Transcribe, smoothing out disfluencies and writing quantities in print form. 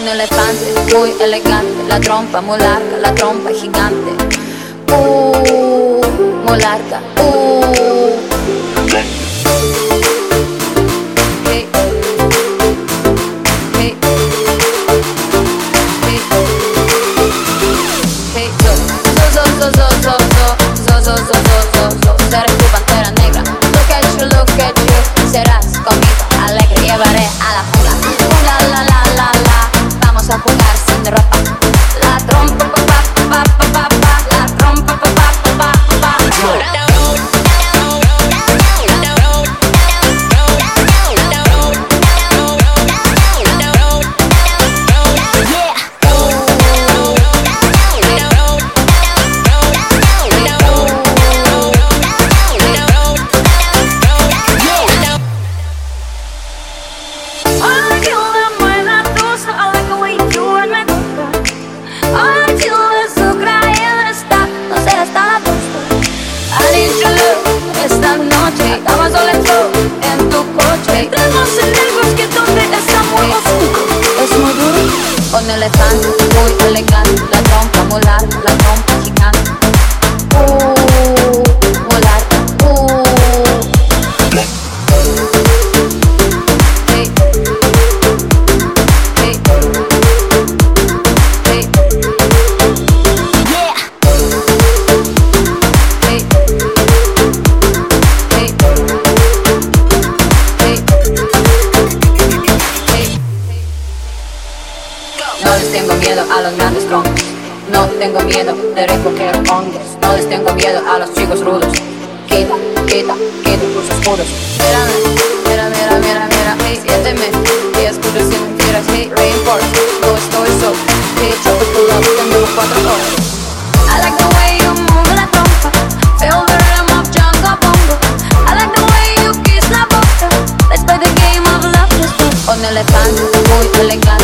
Un elefante muy elegante, la trompa muy larga, la trompa gigante. Muy larga. Hey. Hey. Hey. Hey. Serás tu pantera negra. Look at you. Serás conmigo alegre. Llevaré a la jungla. La la la la. Vamos a jugar sin ropa. La trompa pa pa pa pa pa. La trompa pa pa pa pa pa. Esta noche hagamos soleto en tu coche. Entremos en el bosque donde está muy oscuro. Es muy duro. Un elefante muy elegante, la trompa muy larga, la trompa gigante. Muy larga. Hey. Hey. Hey. Yeah. Hey. No les tengo miedo a los grandes troncos. No tengo miedo de recoger hongos. No les tengo miedo a los chicos rudos. Quita tus escudos. Mira, hey, siénteme y escucha sin mentiras. Hey, reinforce, no estoy solo. Hey, choco tu love, tengo 4 horas. I like the way you move la trompa. Feel the rhythm of Jungle Bongo. I like the way you kiss la boca. Let's play the game of love. Un elefante muy elegante.